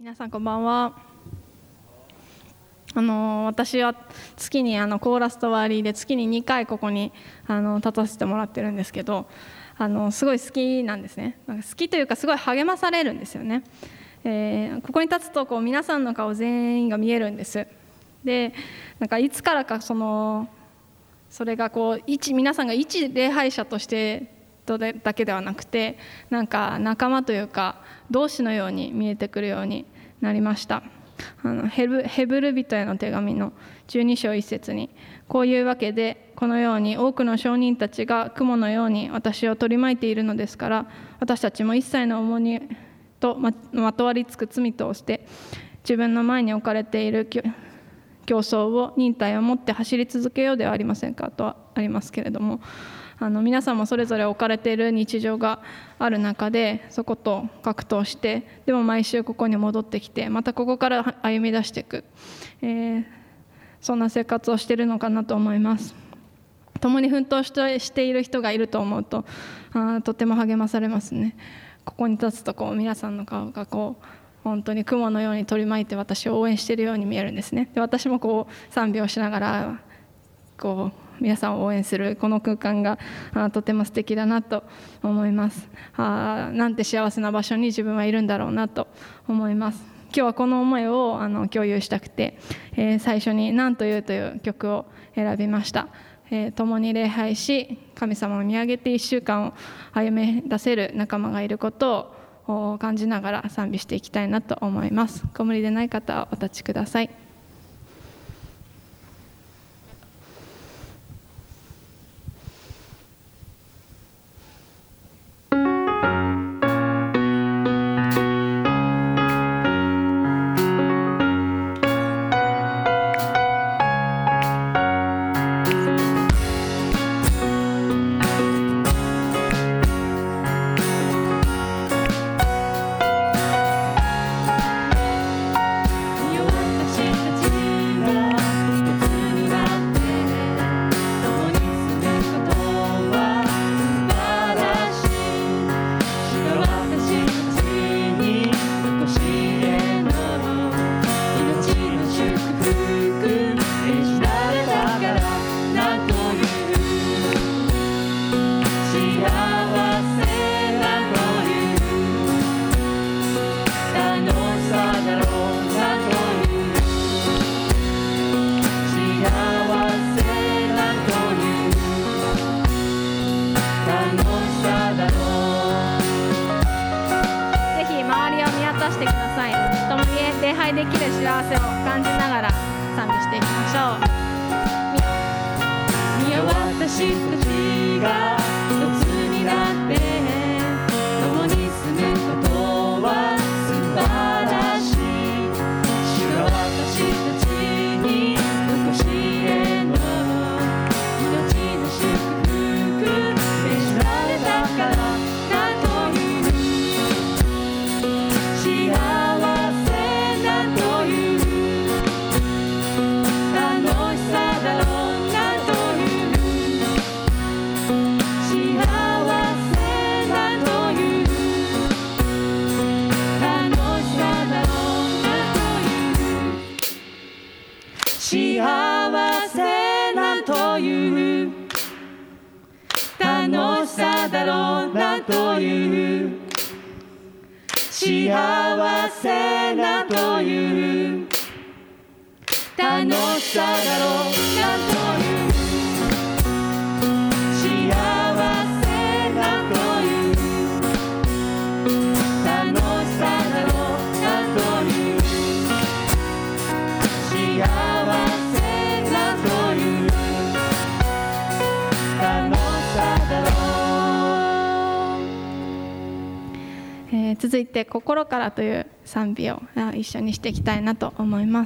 皆さんこんばんは。私は月にコーラスとワーリーで月に2回ここに立たせてもらってるんですけど、すごい好きなんですね。なんか好きというかすごい励まされるんですよね。ここに立つと皆さんの顔全員が見えるんです。でなんかいつからかそれが皆さんが一礼拝者としてだけではなくて、なんか仲間というか同志のように見えてくるようになりました。ヘブル人への手紙の12章1節に、こういうわけでこのように多くの証人たちが雲のように私を取り巻いているのですから、私たちも一切の重荷とまとわりつく罪として自分の前に置かれている競争を忍耐を持って走り続けようではありませんかとはありますけれども、皆さんもそれぞれ置かれている日常がある中で、そこと格闘して、でも毎週ここに戻ってきて、またここから歩み出していく、そんな生活をしているのかなと思います。共に奮闘している人がいると思うととても励まされますね。ここに立つと皆さんの顔が本当に雲のように取り巻いて私を応援しているように見えるんですね。で私も賛美をしながら皆さんを応援するこの空間がとても素敵だなと思います。なんて幸せな場所に自分はいるんだろうなと思います。今日はこの思いを共有したくて、最初になんというという曲を選びました。共に礼拝し神様を見上げて1週間を歩み出せる仲間がいることを感じながら賛美していきたいなと思います。ご無理でない方はお立ちください。できる幸せを感じながら賛美していきましょう。見よ私たちが一つになって共に住むことは素晴らしい。主が私たちに残しへの命の祝福召しられたからだという幸せ楽しさだろうなという幸せなという楽しさだろうなという幸せなという楽しさだろうなという幸せなという楽しさだろう。続いて心からという賛美を一緒にしていきたいなと思います。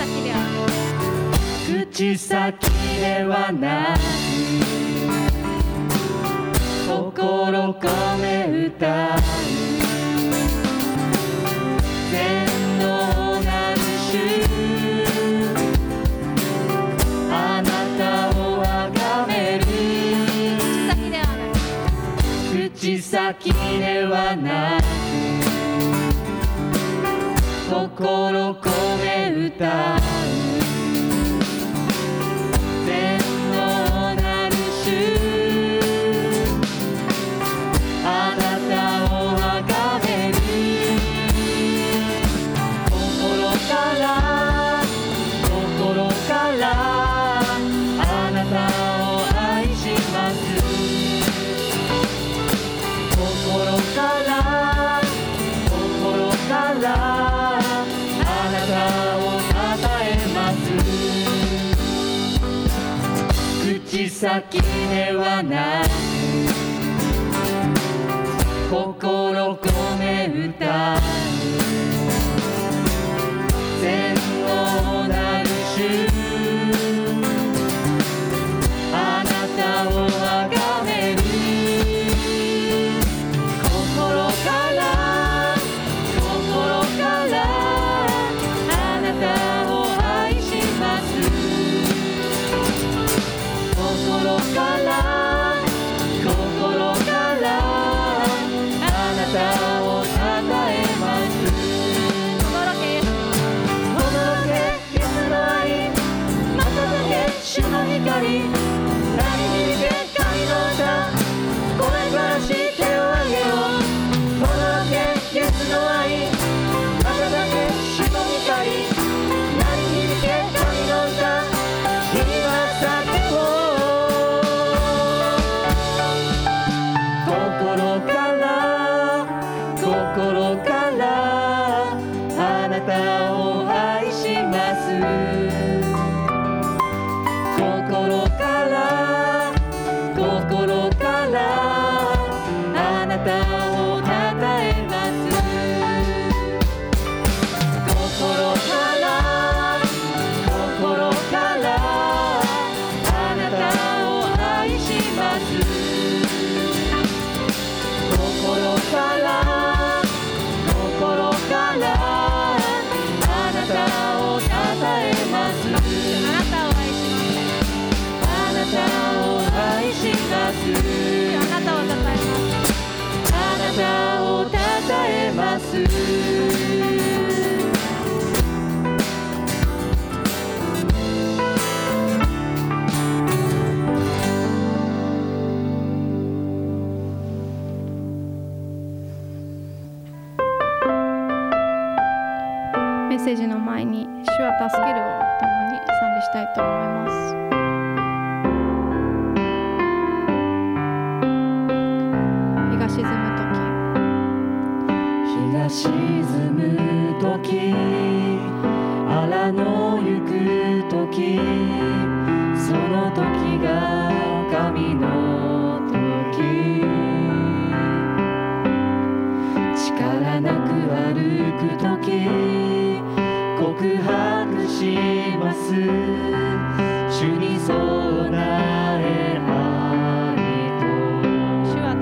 口先ではなく込め歌う全能なる主、あなたをあがめる。口先ではなく心込め歌う全能なる主、あなたをあがめる。心からあなたを愛します。心からあなたをたたえます。口先ではなく心込め歌う全能なる主、あなたをあがめる。主の光、鳴り響け神の歌、声からし手を上げよう。轟けイエスの愛、瞬け主の光、鳴り響け神の歌、君は叫ぼう。心からあなたを愛します。心からあなたをたたえます。心からあなたを愛します。心からあなたをたたえます。あなたを愛します。あなたをたたえます。あなたをたたえます。 メッセージの前に主は助けるを共に賛美したいと思います。日が沈むとき、荒野行くとき、そのときが神のとき、力なく歩くとき告白します。主に備えありと。主は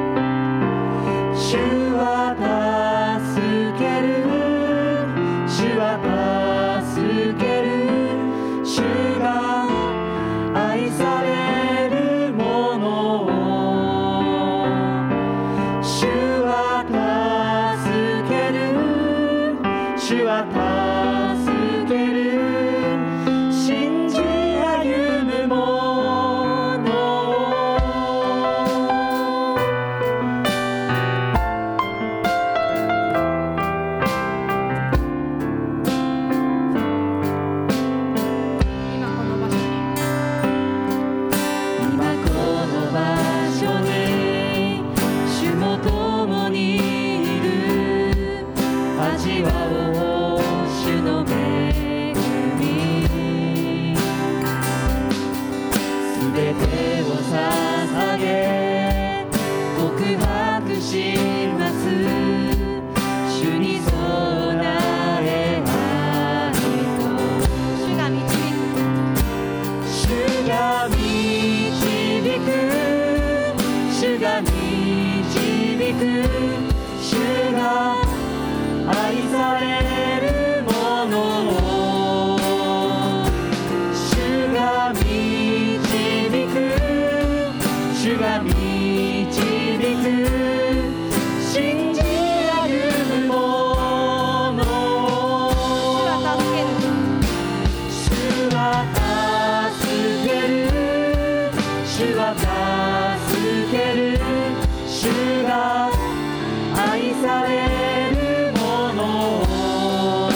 助ける。主は助ける。主が愛されるものを。主は助ける。主は助ける。信じ歩むもの。主が導く主が愛されるものを主が導く主が導く信じ歩むもの主は助ける主は助ける主が愛されるものを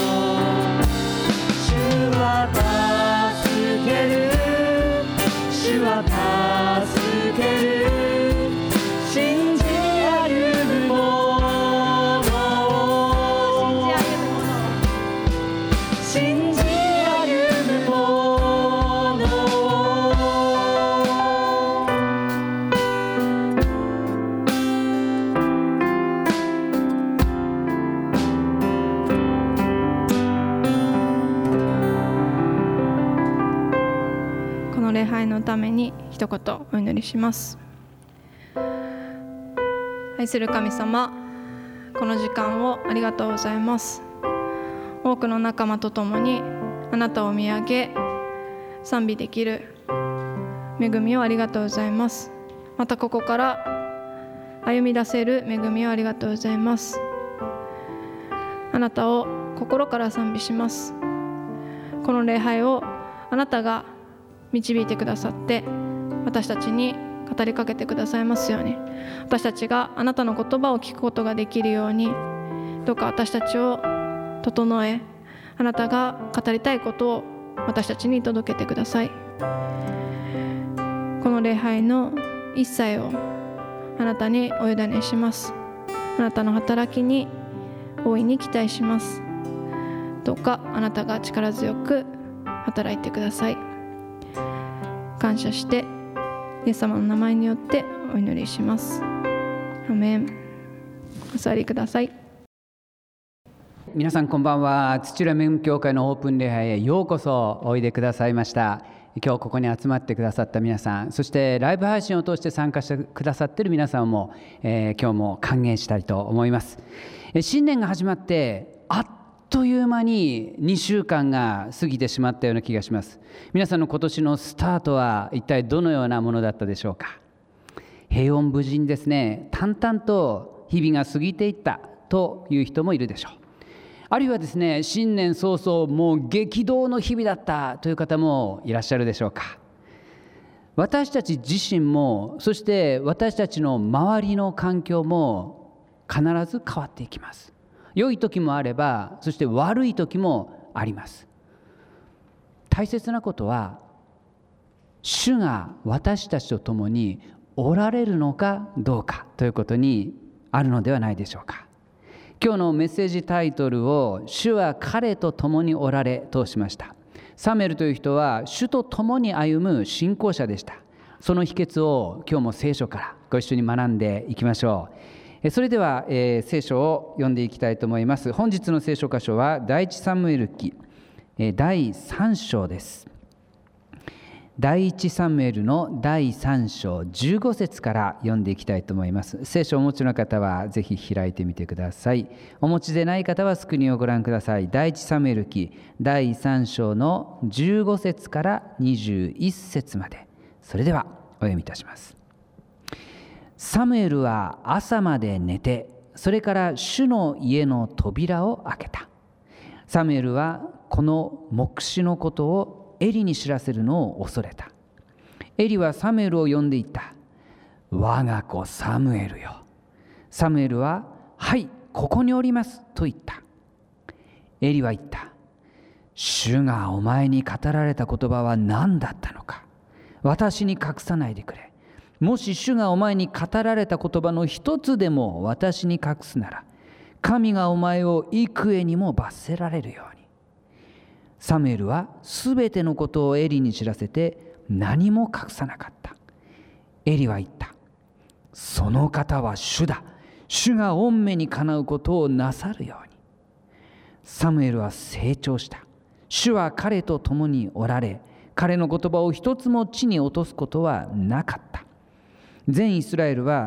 主は助ける主は助ける信じ歩むもの信じ歩むものこの礼拝のために一言お祈りします。愛する神様、この時間をありがとうございます。多くの仲間と共にあなたを見上げ賛美できる恵みをありがとうございます。またここから歩み出せる恵みをありがとうございます。あなたを心から賛美します。この礼拝をあなたが導いてくださって私たちに語りかけてくださいますように、私たちがあなたの言葉を聞くことができるように、どうか私たちを整え、あなたが語りたいことを私たちに届けてください。この礼拝の一切をあなたにお委ねします。あなたの働きに大いに期待します。どうかあなたが力強く働いてください。感謝してイエス様の名前によってお祈りします。アメン。お座りください。 皆さんこんばんは。土浦恵み教会のオープン礼拝へようこそおいでくださいました。今日ここに集まってくださった皆さん、そしてライブ配信を通して参加してくださっている皆さんも、今日も歓迎したいと思います。新年が始まってあっという間に2週間が過ぎてしまったような気がします。皆さんの今年のスタートは一体どのようなものだったでしょうか。平穏無事にですね、淡々と日々が過ぎていったという人もいるでしょう。あるいはですね、新年早々もう激動の日々だったという方もいらっしゃるでしょうか。私たち自身も、そして私たちの周りの環境も必ず変わっていきます。良い時もあれば、そして悪い時もあります。大切なことは、主が私たちと共におられるのかどうかということにあるのではないでしょうか。今日のメッセージタイトルを主は彼と共におられとしました。サムエルという人は主と共に歩む信仰者でした。その秘訣を今日も聖書からご一緒に学んでいきましょう。それでは、聖書を読んでいきたいと思います。本日の聖書箇所は第一サムエル記、第3章です。第一サムエルの第3章15節から読んでいきたいと思います。聖書をお持ちの方はぜひ開いてみてください。お持ちでない方はスクリーンをご覧ください。第一サムエル記第3章の15節から21節まで。それではお読みいたします。サムエルは朝まで寝て、それから主の家の扉を開けた。サムエルはこの黙示のことをエリに知らせるのを恐れた。エリはサムエルを呼んでいった。我が子サムエルよ。サムエルは、はい、ここにおりますと言った。エリは言った。主がお前に語られた言葉は何だったのか。私に隠さないでくれ。もし主がお前に語られた言葉の一つでも私に隠すなら、神がお前を幾重にも罰せられるように。サムエルはすべてのことをエリに知らせて何も隠さなかった。エリは言った。その方は主だ。主が御目にかなうことをなさるように。サムエルは成長した。主は彼と共におられ、彼の言葉を一つも地に落とすことはなかった。全イスラエルは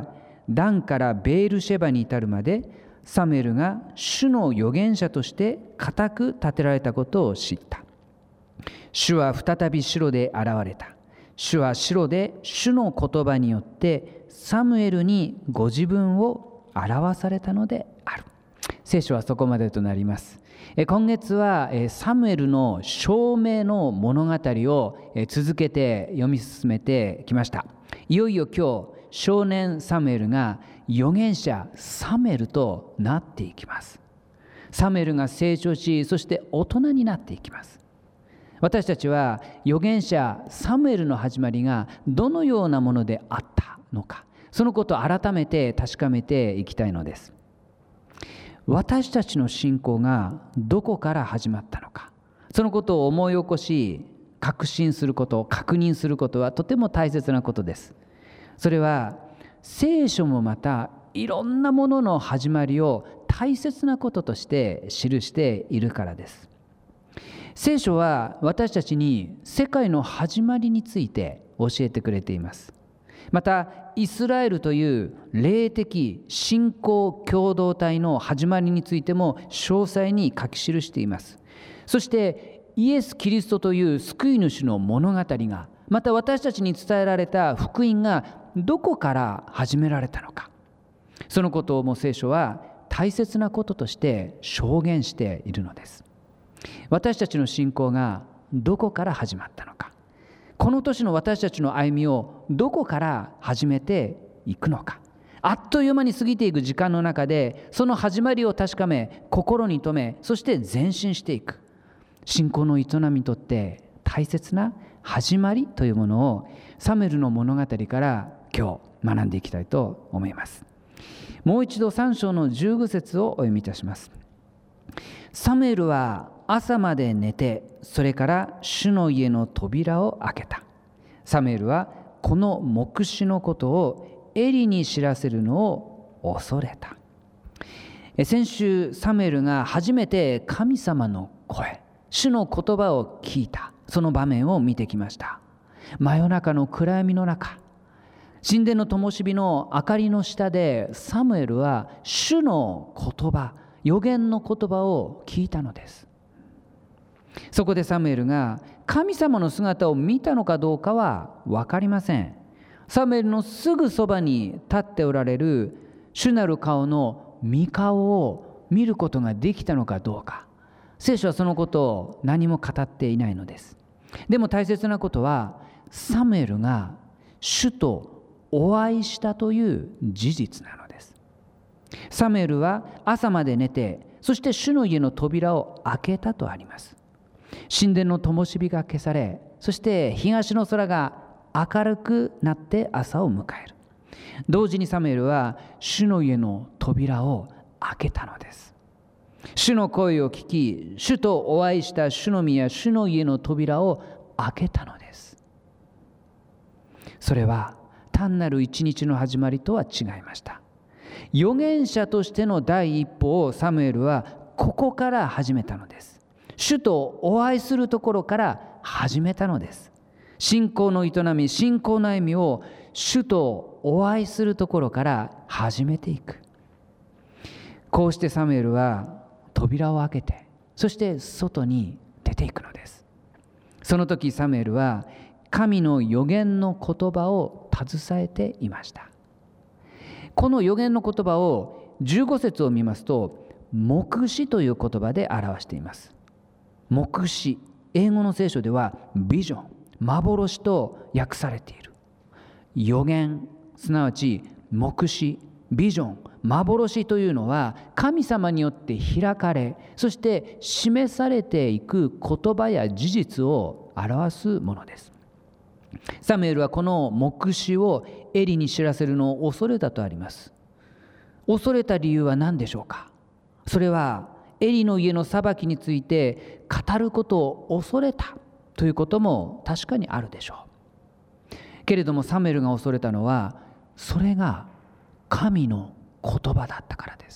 ダンからベールシェバに至るまでサムエルが主の預言者として固く立てられたことを知った。主は再びシロで現れた。主はシロで主の言葉によってサムエルにご自分を表されたのである。聖書はそこまでとなります。今月はサムエルの証明の物語を続けて読み進めてきました。いよいよ今日、少年サムエルが預言者サムエルとなっていきます。サムエルが成長し、そして大人になっていきます。私たちは預言者サムエルの始まりがどのようなものであったのか、そのことを改めて確かめていきたいのです。私たちの信仰がどこから始まったのか、そのことを思い起こし確信すること、確認することはとても大切なことです。それは聖書もまたいろんなものの始まりを大切なこととして記しているからです。聖書は私たちに世界の始まりについて教えてくれています。またイスラエルという霊的信仰共同体の始まりについても詳細に書き記しています。そしてイエス・キリストという救い主の物語が、また私たちに伝えられた福音がどこから始められたのか、そのことをも聖書は大切なこととして証言しているのです。私たちの信仰がどこから始まったのか、この年の私たちの歩みをどこから始めていくのか、あっという間に過ぎていく時間の中でその始まりを確かめ、心に留め、そして前進していく信仰の営みにとって大切な始まりというものをサムエルの物語から今日学んでいきたいと思います。もう一度3章の15節をお読みいたします。サムエルは朝まで寝て、それから主の家の扉を開けた。サムエルはこの黙示のことをエリに知らせるのを恐れた。先週サムエルが初めて神様の声、主の言葉を聞いた、その場面を見てきました。真夜中の暗闇の中、神殿の灯火の明かりの下でサムエルは主の言葉、預言の言葉を聞いたのです。そこでサムエルが神様の姿を見たのかどうかは分かりません。サムエルのすぐそばに立っておられる主なる顔の御顔を見ることができたのかどうか、聖書はそのことを何も語っていないのです。でも大切なことは、サムエルが主とお会いしたという事実なのです。サムエルは朝まで寝て、そして主の家の扉を開けたとあります。神殿の灯火が消され、そして東の空が明るくなって朝を迎える。同時にサムエルは主の家の扉を開けたのです。主の声を聞き、主とお会いした主の宮、主の家の扉を開けたのです。それは単なる一日の始まりとは違いました。預言者としての第一歩をサムエルはここから始めたのです。主とお会いするところから始めたのです。信仰の営み、信仰の歩みを主とお会いするところから始めていく。こうしてサムエルは扉を開けて、そして外に出ていくのです。その時サムエルは神の預言の言葉を携えていました。この預言の言葉を15節を見ますと、黙示という言葉で表しています。黙示、英語の聖書ではビジョン、幻と訳されている。預言、すなわち黙示、ビジョン、幻というのは神様によって開かれ、そして示されていく言葉や事実を表すものです。サムエルはこの黙示をエリに知らせるのを恐れたとあります。恐れた理由は何でしょうか。それはエリの家の裁きについて語ることを恐れたということも確かにあるでしょう。けれどもサムエルが恐れたのは、それが神の言葉だったからです。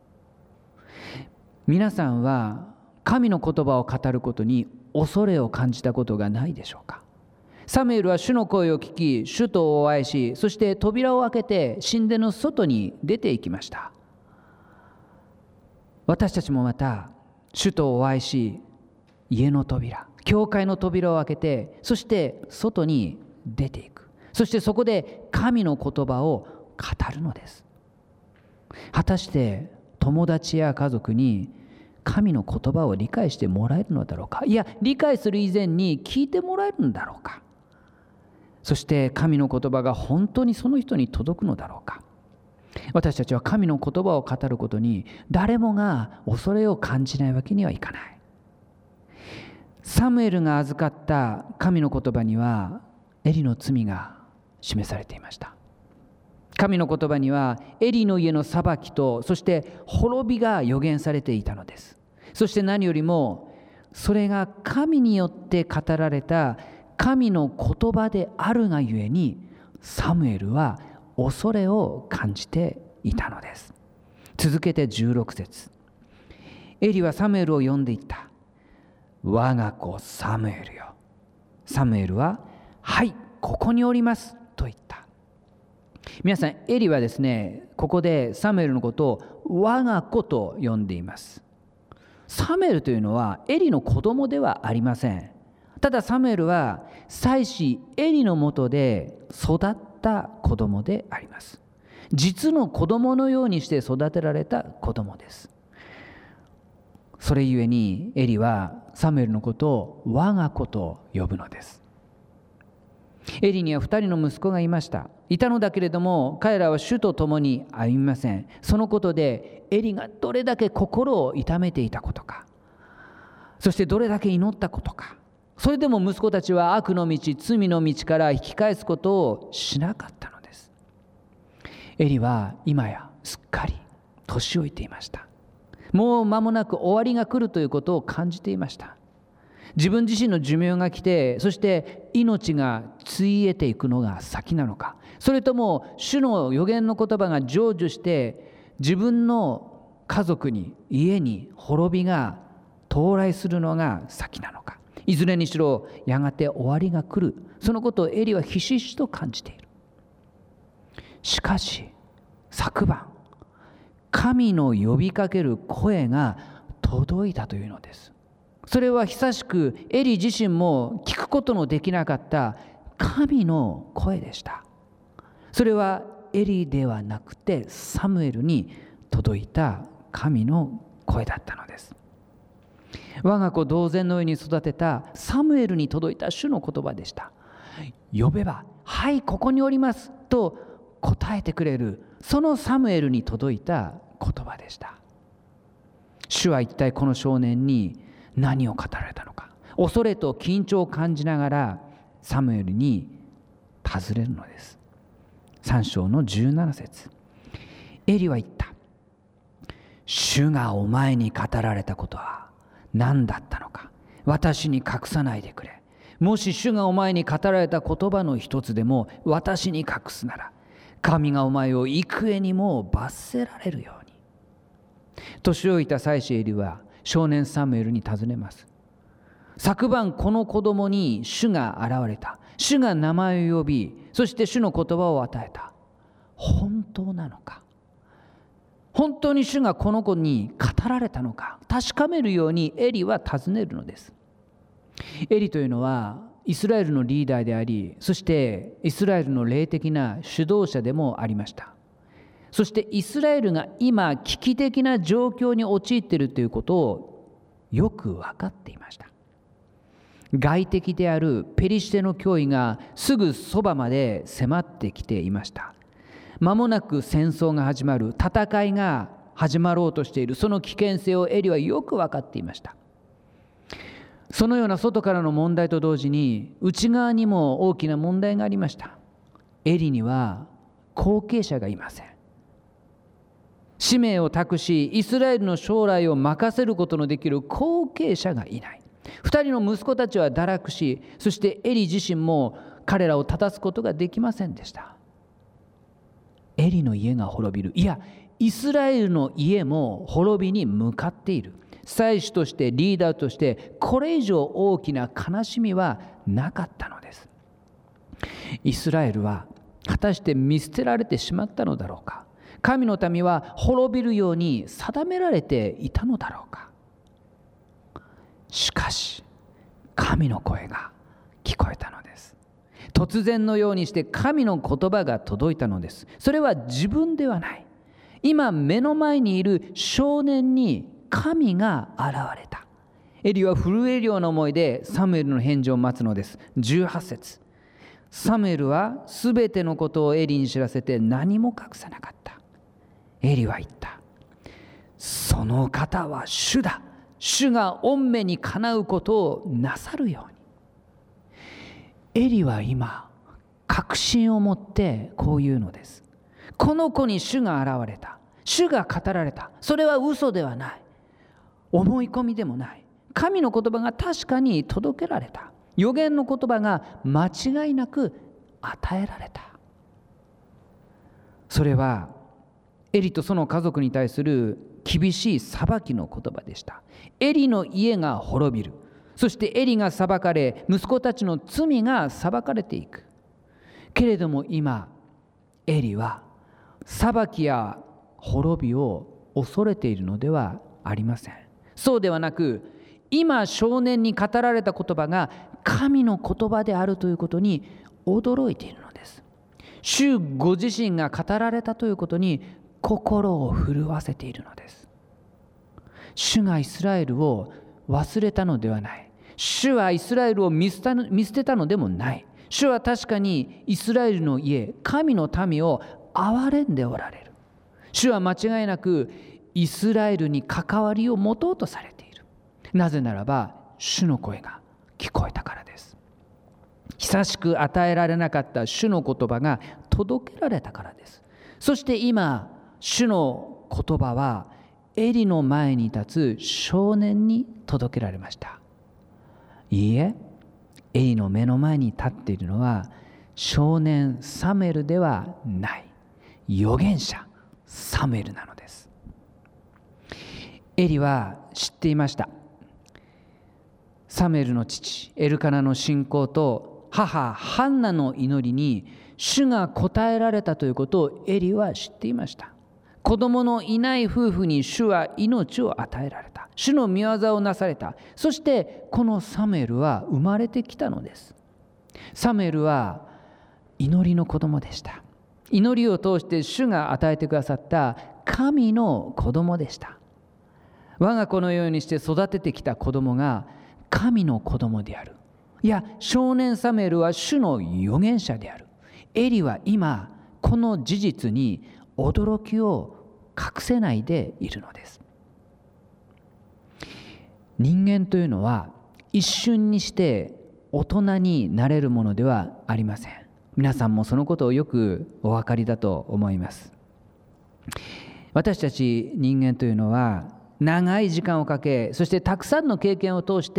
皆さんは神の言葉を語ることに恐れを感じたことがないでしょうか。 サムエルは主の声を聞き、主とお会いし、そして扉を開けて神殿の外に出て行きました。私たちもまた主とお会いし、家の扉、教会の扉を開けて、そして外に出ていく。そしてそこで神の言葉を語るのです。果たして友達や家族に神の言葉を理解してもらえるのだろうか。いや、理解する以前に聞いてもらえるんだろうか。そして神の言葉が本当にその人に届くのだろうか。私たちは神の言葉を語ることに誰もが恐れを感じないわけにはいかない。サムエルが預かった神の言葉にはエリの罪が示されていました。神の言葉にはエリの家の裁きと、そして滅びが予言されていたのです。そして何よりもそれが神によって語られた神の言葉であるがゆえに、サムエルは恐れを感じていたのです。続けて16節。エリはサムエルを呼んでいった。我が子サムエルよ。サムエルは、はい、ここにおりますと言った。皆さん、エリはですね、ここでサムエルのことを我が子と呼んでいます。サムエルというのはエリの子供ではありません。ただサムエルは妻子エリのもとで育った子供であります。実の子供のようにして育てられた子供です。それゆえにエリはサムエルのことを我が子と呼ぶのです。エリには2人の息子がいたのだけれども、彼らは主と共に歩みません。そのことでエリがどれだけ心を痛めていたことか、そしてどれだけ祈ったことか。それでも息子たちは悪の道、罪の道から引き返すことをしなかったのです。エリは今やすっかり年老いていました。もう間もなく終わりが来るということを感じていました。自分自身の寿命が来て、そして命がついえていくのが先なのか、それとも主の予言の言葉が成就して自分の家族に、家に滅びが到来するのが先なのか。いずれにしろやがて終わりが来る、そのことをエリはひしひしと感じている。しかし昨晩、神の呼びかける声が届いたというのです。それは久しくエリ自身も聞くことのできなかった神の声でした。それはエリではなくてサムエルに届いた神の声だったのです。我が子同然のように育てたサムエルに届いた主の言葉でした。呼べば、はい、ここにおりますと答えてくれる、そのサムエルに届いた言葉でした。主は一体この少年に何を語られたのか。恐れと緊張を感じながらサムエルに尋ねるのです。3章の17節。エリは言った。主がお前に語られたことは何だったのか、私に隠さないでくれ。もし主がお前に語られた言葉の一つでも私に隠すなら、神がお前を幾重にも罰せられるように。年老いた妻子エリは少年サムエルに尋ねます。昨晩この子供に主が現れた。主が名前を呼び、そして主の言葉を与えた。本当なのか。本当に主がこの子に語られたのか、確かめるようにエリは尋ねるのです。エリというのはイスラエルのリーダーであり、そしてイスラエルの霊的な主導者でもありました。そしてイスラエルが今危機的な状況に陥っているということをよく分かっていました。外敵であるペリシテの脅威がすぐそばまで迫ってきていました。間もなく戦争が始まる、戦いが始まろうとしている、その危険性をエリはよく分かっていました。そのような外からの問題と同時に内側にも大きな問題がありました。エリには後継者がいません。使命を託しイスラエルの将来を任せることのできる後継者がいない。2人の息子たちは堕落し、そしてエリ自身も彼らを立たすことができませんでした。エリの家が滅びる、いやイスラエルの家も滅びに向かっている。祭司としてリーダーとしてこれ以上大きな悲しみはなかったのです。 イスラエルは果たして見捨てられてしまったのだろうか。神の民は滅びるように定められていたのだろうか。しかし神の声が聞こえたのです。突然のようにして神の言葉が届いたのです。それは自分ではない。今目の前にいる少年に神が現れた。エリは震えるような思いでサムエルの返事を待つのです。18節。サムエルはすべてのことをエリに知らせて何も隠さなかった。エリは言った。その方は主だ。主が御目にかなうことをなさるように。エリは今確信を持ってこう言うのです。この子に主が現れた。主が語られた。それは嘘ではない。思い込みでもない。神の言葉が確かに届けられた。預言の言葉が間違いなく与えられた。それはエリとその家族に対する厳しい裁きの言葉でした。エリの家が滅びる。そしてエリが裁かれ、息子たちの罪が裁かれていく。けれども今エリは裁きや滅びを恐れているのではありません。そうではなく、今少年に語られた言葉が神の言葉であるということに驚いているのです。主ご自身が語られたということに心を震わせているのです。主がイスラエルを忘れたのではない。主はイスラエルを見捨てたのでもない。主は確かにイスラエルの家、神の民を憐れんでおられる。主は間違いなくイスラエルに関わりを持とうとされている。なぜならば主の声が聞こえたからです。久しく与えられなかった主の言葉が届けられたからです。そして今主の言葉はエリの前に立つ少年に届けられました。いいえ、エリの目の前に立っているのは少年サムエルではない。預言者サムエルなのです。エリは知っていました。サムエルの父エルカナの信仰と母ハンナの祈りに主が答えられたということをエリは知っていました。子供のいない夫婦に主は命を与えられた。主の御業をなされた。そしてこのサムエルは生まれてきたのです。サムエルは祈りの子供でした。祈りを通して主が与えてくださった神の子供でした。我が子のようにして育ててきた子供が神の子供である。いや、少年サムエルは主の預言者である。エリは今この事実に驚きを隠せないでいるのです。人間というのは一瞬にして大人になれるものではありません。皆さんもそのことをよくお分かりだと思います。私たち人間というのは長い時間をかけ、そしてたくさんの経験を通して、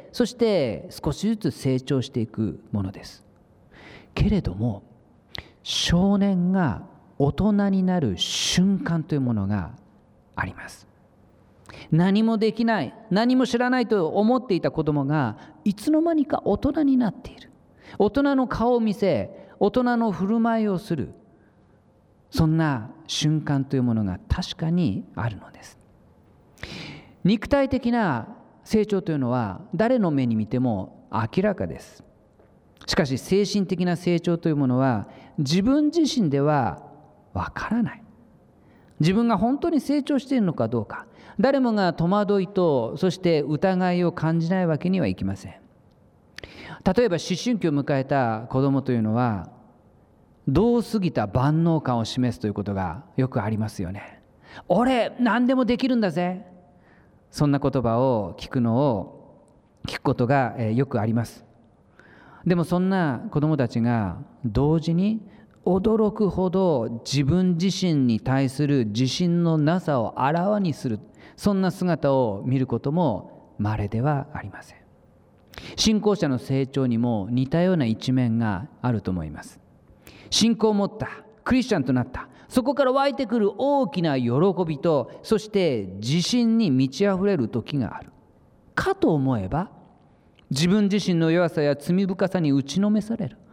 そして少しずつ成長していくものです。けれども少年が大人になる瞬間というものがあります。何もできない、何も知らないと思っていた子供がいつの間にか大人になっている。大人の顔を見せ、大人の振る舞いをする、そんな瞬間というものが確かにあるのです。肉体的な成長というのは誰の目に見ても明らかです。しかし精神的な成長というものは自分自身ではわからない。自分が本当に成長しているのかどうか、誰もが戸惑いとそして疑いを感じないわけにはいきません。例えば思春期を迎えた子供というのは度を過ぎた万能感を示すということがよくありますよね。俺何でもできるんだぜ、そんな言葉を聞くことがよくあります。でもそんな子供たちが同時に驚くほど自分自身に対する自信のなさをあらわにする、そんな姿を見ることも稀ではありません。信仰者の成長にも似たような一面があると思います。信仰を持った、クリスチャンとなった、そこから湧いてくる大きな喜びと、そして自信に満ち溢れる時があるかと思えば、自分自身の弱さや罪深さに打ちのめされる、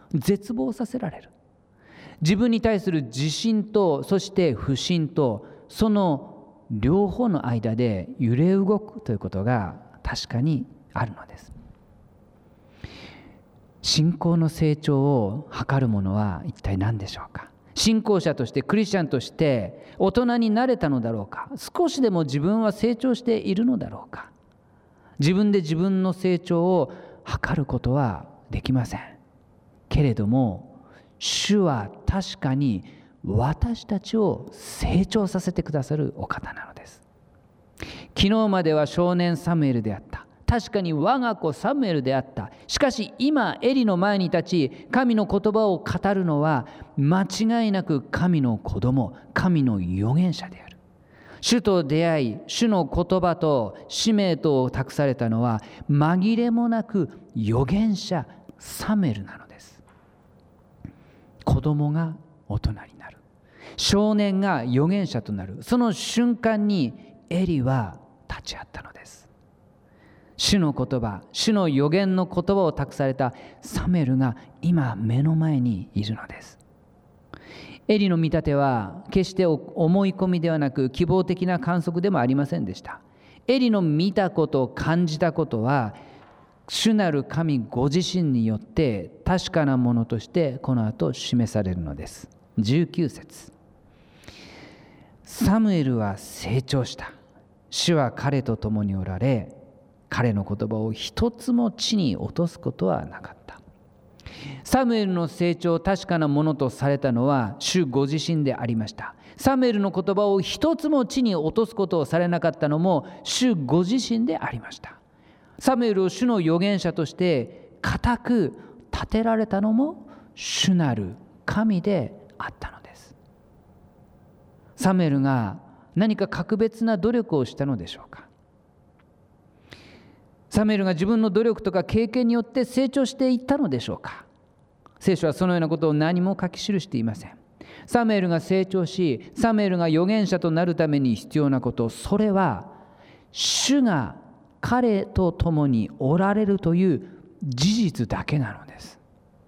絶望させられる。自分に対する自信と、そして不信と、その両方の間で揺れ動くということが確かにあるのです。信仰の成長を図るものは一体何でしょうか。信仰者として、クリスチャンとして大人になれたのだろうか。少しでも自分は成長しているのだろうか。自分で自分の成長を図ることはできませんけれども、主は確かに私たちを成長させてくださるお方なのです。昨日までは少年サムエルであった。確かに我が子サムエルであった。しかし今エリの前に立ち、神の言葉を語るのは間違いなく神の子供、神の預言者である。主と出会い、主の言葉と使命とを託されたのは紛れもなく預言者サムエルなのです。子供が大人になる、少年が預言者となる、その瞬間にエリは立ち会ったのです。主の言葉、主の預言の言葉を託されたサムエルが今目の前にいるのです。エリの見立ては決して思い込みではなく希望的な観測でもありませんでした。エリの見たこと、感じたことは主なる神ご自身によって確かなものとしてこの後示されるのです。19節、サムエルは成長した。主は彼と共におられ、彼の言葉を一つも地に落とすことはなかった。サムエルの成長を確かなものとされたのは主ご自身でありました。サムエルの言葉を一つも地に落とすことをされなかったのも主ご自身でありました。サムエルを主の預言者として固く立てられたのも主なる神であったのです。サムエルが何か格別な努力をしたのでしょうか。サムエルが自分の努力とか経験によって成長していったのでしょうか。聖書はそのようなことを何も書き記していません。サムエルが成長し、サムエルが預言者となるために必要なこと、それは主が彼と共におられるという事実だけなのです。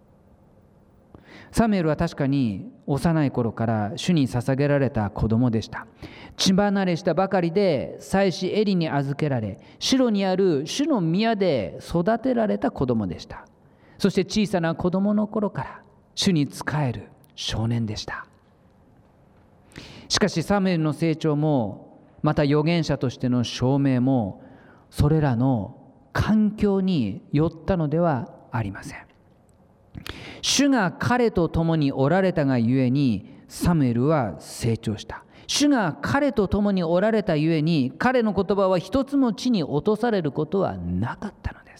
サムエルは確かに幼い頃から主に捧げられた子供でした。血離れしたばかりで妻子エリに預けられ、シロにある主の宮で育てられた子供でした。そして小さな子供の頃から主に仕える少年でした。しかしサムエルの成長も、また預言者としての証明も、それらの環境によったのではありません。主が彼と共におられたがゆえにサムエルは成長した。主が彼と共におられたゆえに彼の言葉は一つも地に落とされることはなかったのです。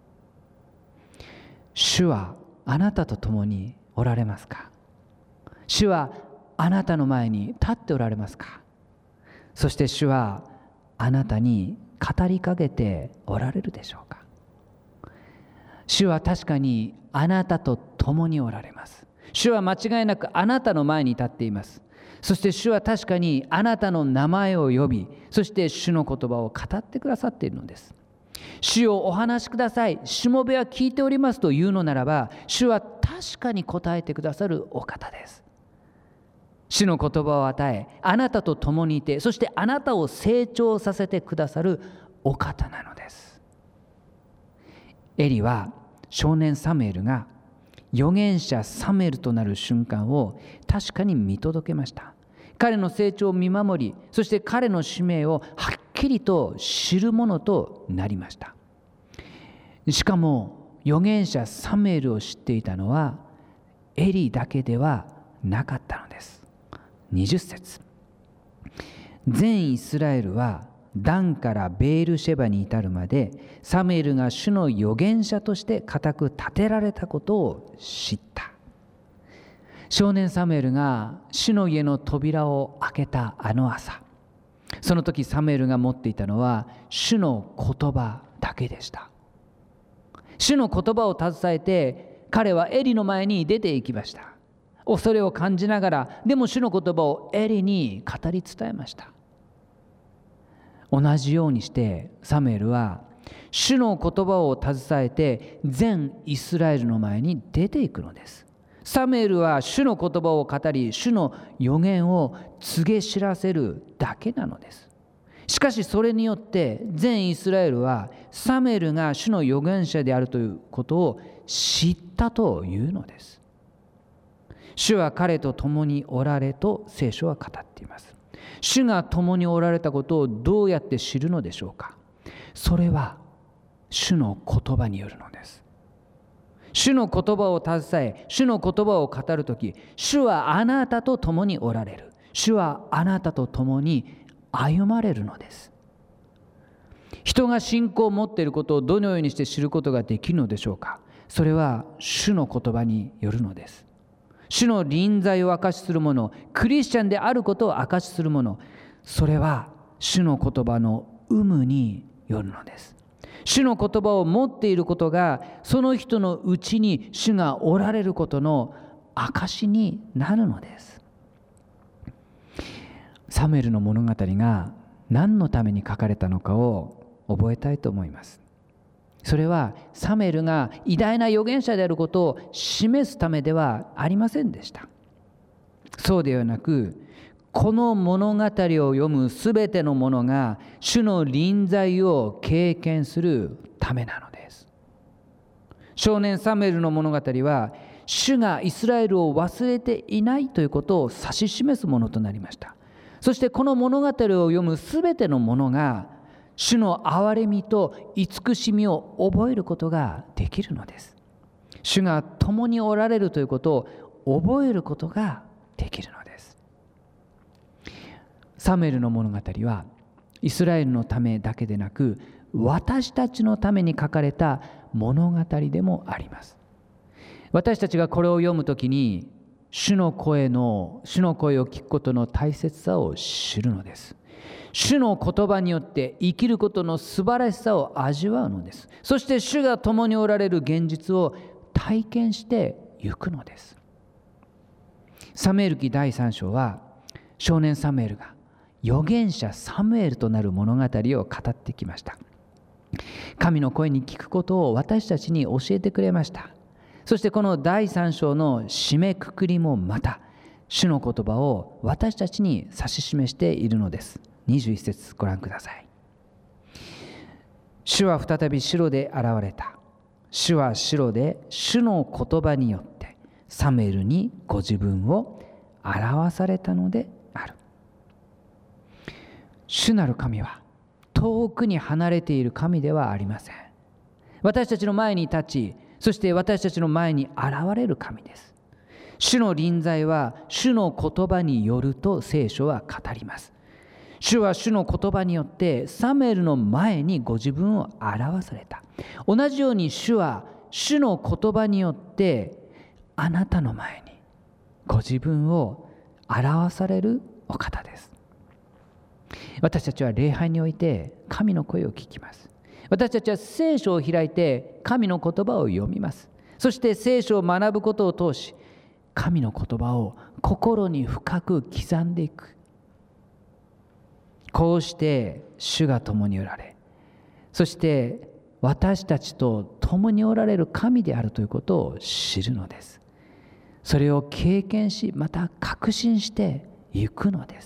主はあなたと共におられますか。主はあなたの前に立っておられますか。そして主はあなたに語りかけておられるでしょうか。主は確かにあなたと共におられます。主は間違いなくあなたの前に立っています。そして主は確かにあなたの名前を呼び、そして主の言葉を語ってくださっているのです。主よお話しください、しもべは聞いておりますというのならば、主は確かに答えてくださるお方です。主の言葉を与え、あなたと共にいて、そしてあなたを成長させてくださるお方なのです。エリは少年サムエルが預言者サムエルとなる瞬間を確かに見届けました。彼の成長を見守り、そして彼の使命をはっきりと知るものとなりました。しかも預言者サムエルを知っていたのはエリだけではなかったのです。20節、全イスラエルはダンからベールシェバに至るまでサムエルが主の預言者として固く立てられたことを知った。少年サムエルが主の家の扉を開けたあの朝、その時サムエルが持っていたのは主の言葉だけでした。主の言葉を携えて彼はエリの前に出て行きました。恐れを感じながら、でも主の言葉をエリに語り伝えました。同じようにしてサムエルは主の言葉を携えて全イスラエルの前に出ていくのです。サムエルは主の言葉を語り、主の預言を告げ知らせるだけなのです。しかしそれによって全イスラエルはサムエルが主の預言者であるということを知ったというのです。主は彼と共におられと聖書は語っています。主が共におられたことをどうやって知るのでしょうか。それは主の言葉によるのです。主の言葉を携え、主の言葉を語るとき、主はあなたと共におられる。主はあなたと共に歩まれるのです。人が信仰を持っていることをどのようにして知ることができるのでしょうか。それは主の言葉によるのです。主の臨在を証しする者、クリスチャンであることを証しする者、それは主の言葉の有無によるのです。主の言葉を持っていることが、その人のうちに主がおられることの証になるのです。サムエルの物語が何のために書かれたのかを覚えたいと思います。それはサムエルが偉大な預言者であることを示すためではありませんでした。そうではなく、この物語を読むすべての者が主の臨在を経験するためなのです。少年サムエルの物語は、主がイスラエルを忘れていないということを指し示すものとなりました。そしてこの物語を読むすべての者が主の憐れみと慈しみを覚えることができるのです。主が共におられるということを覚えることができるのです。サムエルの物語はイスラエルのためだけでなく、私たちのために書かれた物語でもあります。私たちがこれを読むときに、主の声を聞くことの大切さを知るのです。主の言葉によって生きることの素晴らしさを味わうのです。そして主が共におられる現実を体験していくのです。サムエル記第3章は、少年サムエルが預言者サムエルとなる物語を語ってきました。神の声に聞くことを私たちに教えてくれました。そしてこの第3章の締めくくりもまた主の言葉を私たちに指し示しているのです。21節ご覧ください。主は再びシロで現れた。主はシロで主の言葉によってサムエルにご自分を表されたのである。主なる神は遠くに離れている神ではありません。私たちの前に立ち、そして私たちの前に現れる神です。主の臨在は主の言葉によると聖書は語ります。主は主の言葉によってサムエルの前にご自分を表された。同じように主は主の言葉によってあなたの前にご自分を表されるお方です。私たちは礼拝において神の声を聞きます。私たちは聖書を開いて神の言葉を読みます。そして聖書を学ぶことを通し、神の言葉を心に深く刻んでいく。こうして主が共におられ、そして私たちと共におられる神であるということを知るのです。それを経験し、また確信していくのです。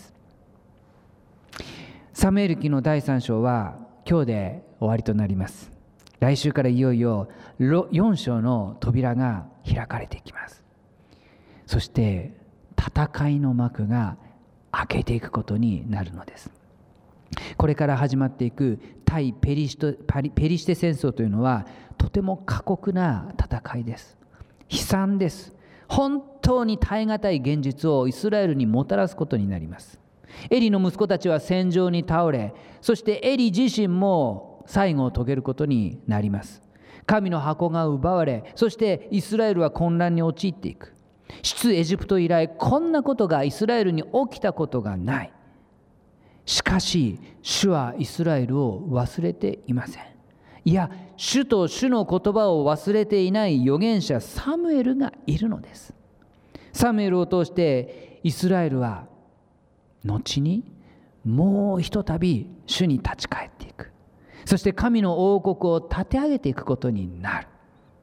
サムエル記の第3章は今日で終わりとなります。来週からいよいよ4章の扉が開かれていきます。そして戦いの幕が開けていくことになるのです。これから始まっていく対ペリシテ戦争というのはとても過酷な戦いです。悲惨です。本当に耐え難い現実をイスラエルにもたらすことになります。エリの息子たちは戦場に倒れ、そしてエリ自身も最後を遂げることになります。神の箱が奪われ、そしてイスラエルは混乱に陥っていく。出エジプト以来こんなことがイスラエルに起きたことがない。しかし主はイスラエルを忘れていません。いや、主と主の言葉を忘れていない預言者サムエルがいるのです。サムエルを通してイスラエルは後にもうひとたび主に立ち返っていく。 そして神の王国を立て上げていくことになる。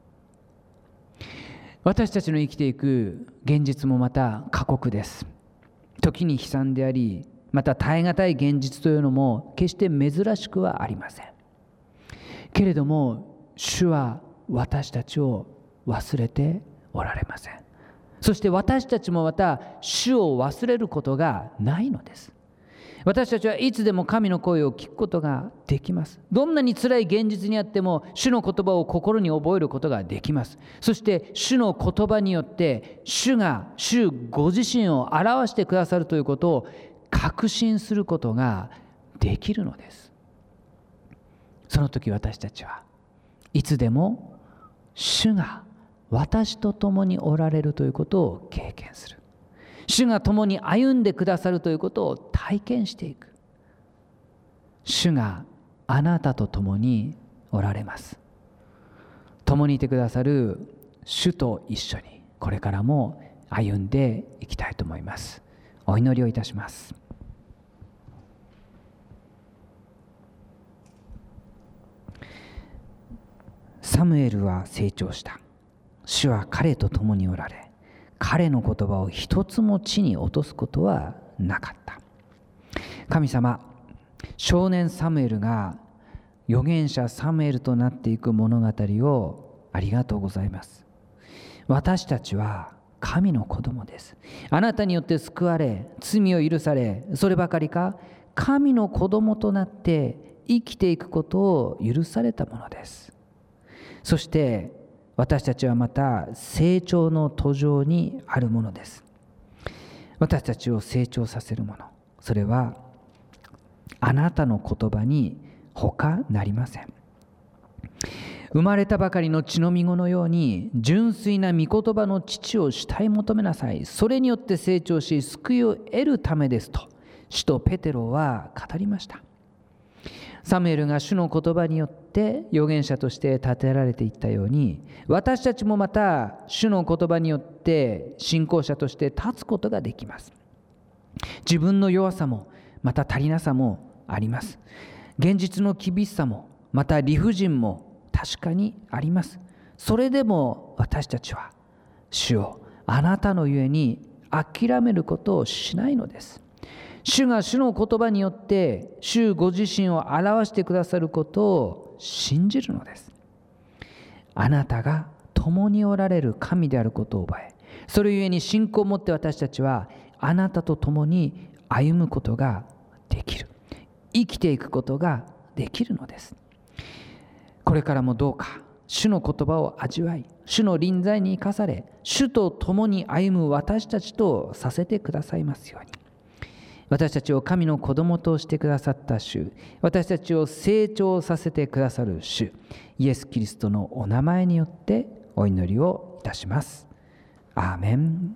私たちの生きていく現実もまた過酷です。時に悲惨であり、また耐え難い現実というのも決して珍しくはありません。けれども主は私たちを忘れておられません。そして私たちもまた主を忘れることがないのです。私たちはいつでも神の声を聞くことができます。どんなに辛い現実にあっても主の言葉を心に覚えることができます。そして主の言葉によって主ご自身を表してくださるということを確信することができるのです。その時私たちはいつでも主が私と共におられるということを経験する。主が共に歩んでくださるということを体験していく。主があなたと共におられます。共にいてくださる主と一緒にこれからも歩んでいきたいと思います。お祈りをいたします。サムエルは成長した。主は彼と共におられ、彼の言葉を一つも地に落とすことはなかった。神様、少年サムエルが預言者サムエルとなっていく物語をありがとうございます。私たちは神の子供です。あなたによって救われ、罪を許され、そればかりか、神の子供となって生きていくことを許されたものです。そして私たちはまた成長の途上にあるものです。私たちを成長させるもの、それはあなたの言葉に他なりません。生まれたばかりの血のみ子のように純粋な御言葉の父を主体求めなさい。それによって成長し救いを得るためですと使徒ペテロは語りました。サムエルが主の言葉によって預言者として立てられていったように、私たちもまた主の言葉によって信仰者として立つことができます。自分の弱さもまた足りなさもあります。現実の厳しさもまた理不尽も確かにあります。それでも私たちは主をあなたのゆえに諦めることをしないのです。主が主の言葉によって主ご自身を表してくださることを信じるのです。あなたが共におられる神であることを覚え、それゆえに信仰を持って私たちはあなたと共に歩むことができる、生きていくことができるのです。これからもどうか主の言葉を味わい、主の臨在に生かされ、主と共に歩む私たちとさせてくださいますように。私たちを神の子供としてくださった主、私たちを成長させてくださる主、イエス・キリストのお名前によってお祈りをいたします。アーメン。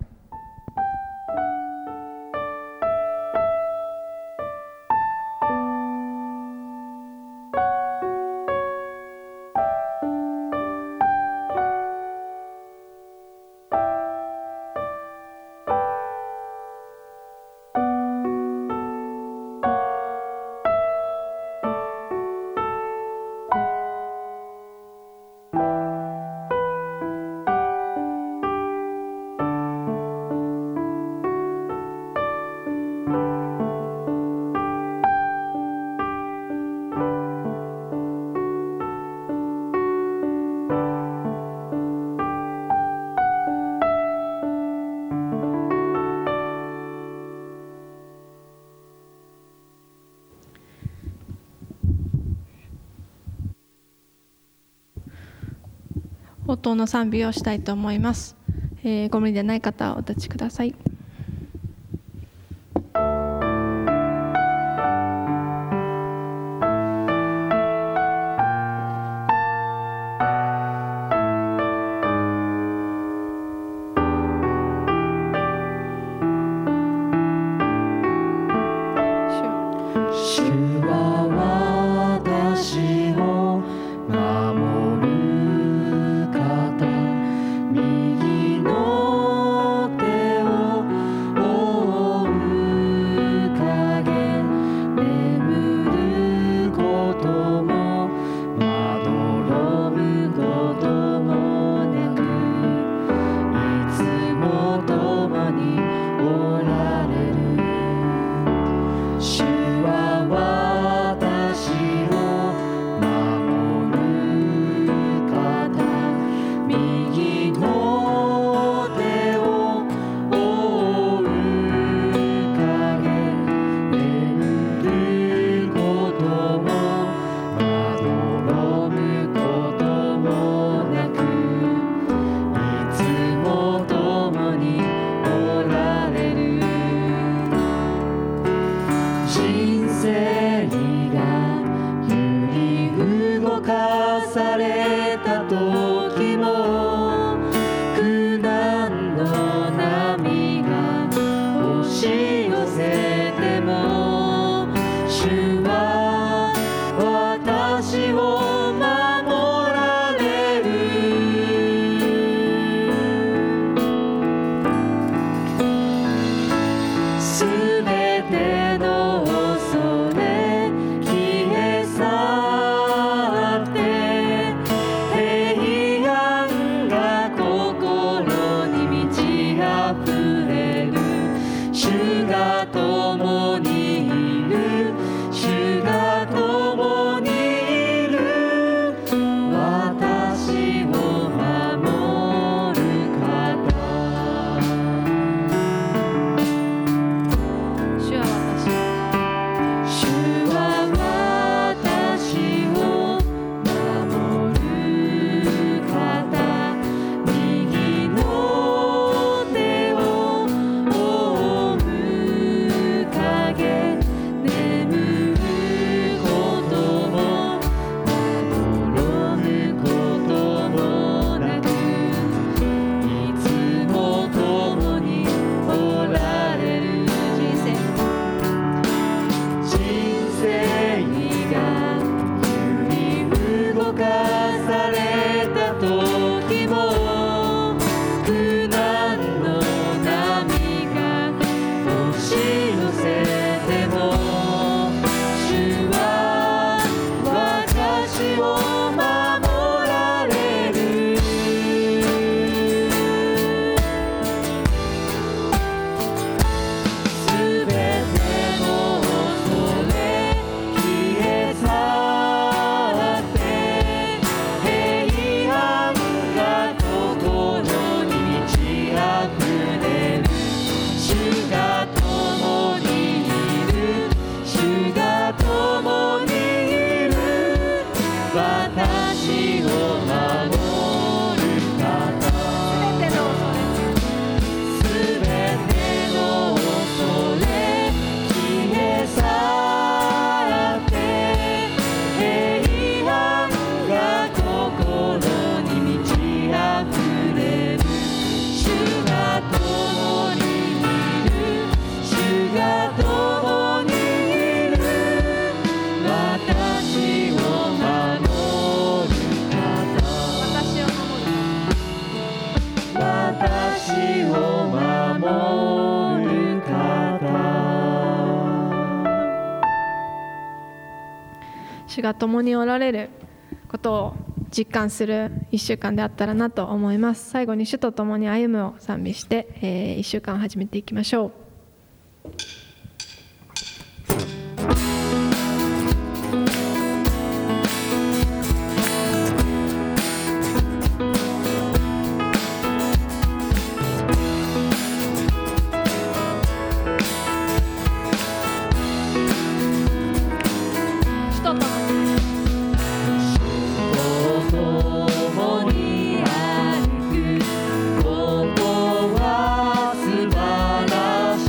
応答の賛美をしたいと思います。ご無理でない方はお立ちください。 ことせても主は私を守られる。すべての恐れ消え去って平安が心に満ち溢れる。主が共にいる。主が共にいる。私を守る方。 主は私。 主は私を守る方。右の手を覆う影。眠ることもまどろむこともなく、いつも共におられる。人生が揺り動かされた時も、苦難の波が押し寄せても、主は私を守られる。すべての恐れ消え去って平安が心に満ち溢れる。主が共にいる。主が共にいる。私を守る方。すべての恐れ消え去って平安が心に満ち溢れる。主が共にいる。主が共にいる。私を守る方。 私を守る。 私を守る方。 主が共におられることを実感する1週間であったらなと思います。最後に主と共に歩むを賛美して、1週間始めていきましょう。主と共に共に歩く。ここは素晴らし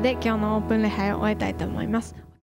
で今日のオープン礼拝を終えたいと思います。